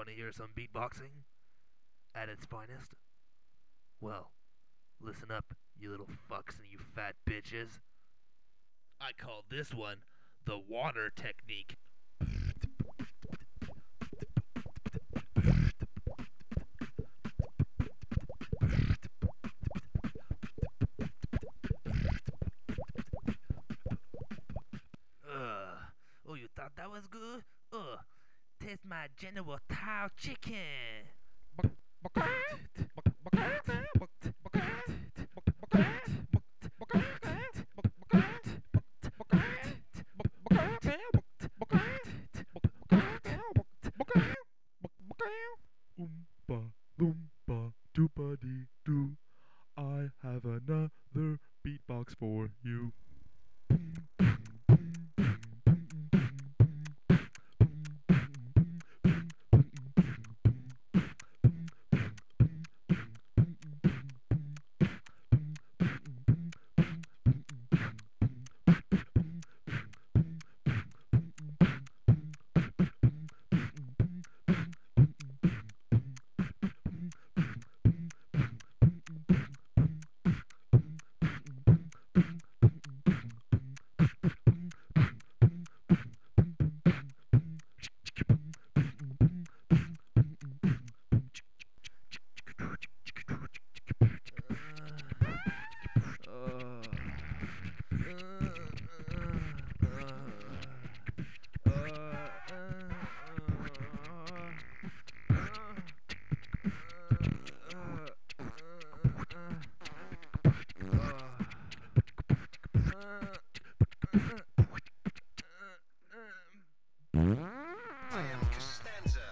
Want to hear some beatboxing at its finest? Well, listen up, you little fucks and you fat bitches. I call this one the water technique. Oh, you thought that was good? Taste my General Tao chicken. Oompa loompa doopa dee doo. I have another beatbox for you. I am Costanza.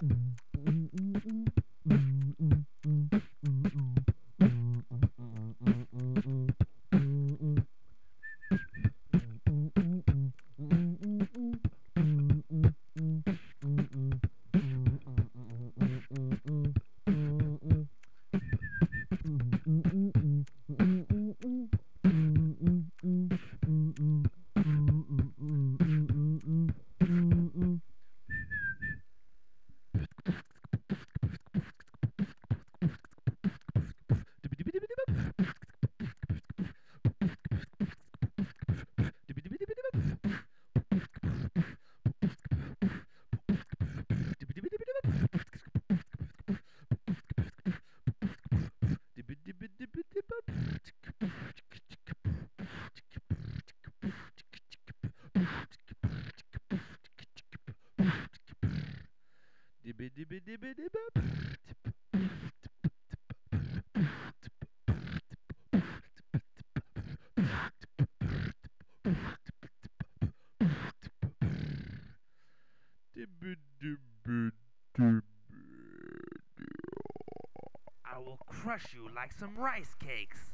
I will crush you like some rice cakes.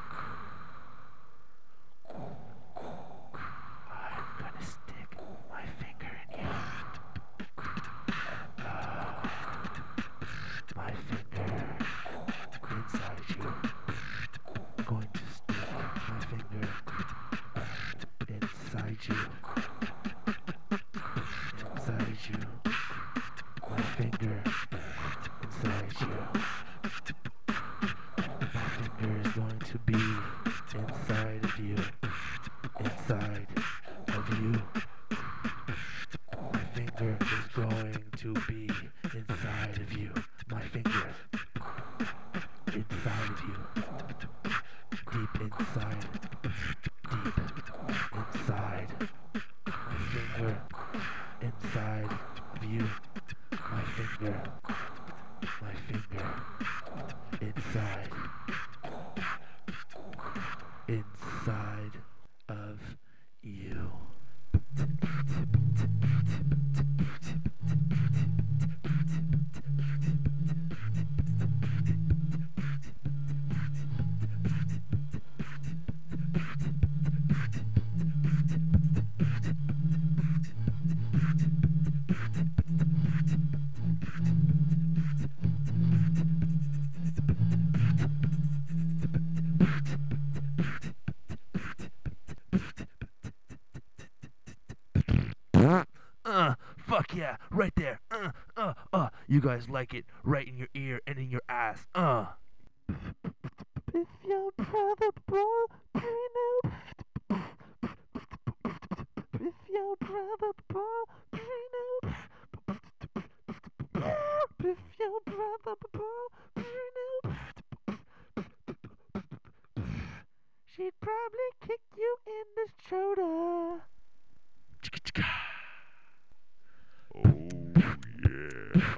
I'm gonna stick my finger in you. My finger inside you. I'm going to stick my finger inside you. Inside you. My finger inside you. My finger is going to be inside of you. Inside of you. My finger is going to be inside of you. My finger inside of you. Deep inside. Deep inside. My finger inside of you. My finger. My finger inside. Inside of you. right there. You guys like it right in your ear and in your ass. If your brother Baldrino, if your brother Baldrino, if your brother Baldrino, she'd probably kick you in the shoulder. Oh yeah.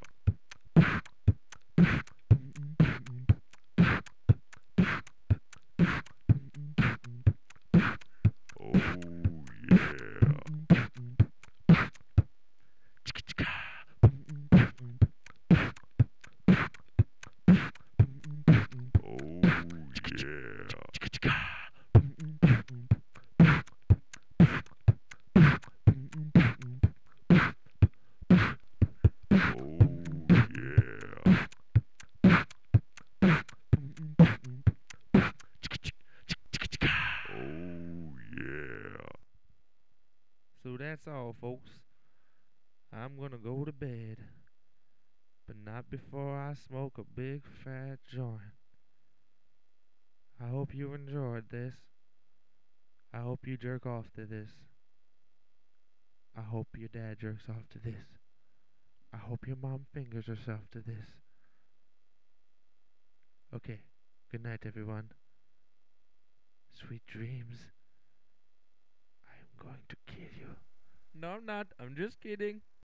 Oh yeah. Oh yeah. Oh yeah. Oh yeah. So that's all, folks. I'm gonna go to bed, but not before I smoke a big fat joint. I hope you enjoyed this. I hope you jerk off to this. I hope your dad jerks off to this. I hope your mom fingers herself to this. Okay, good night, everyone. Sweet dreams. I am going to kill you. No, I'm not. I'm just kidding.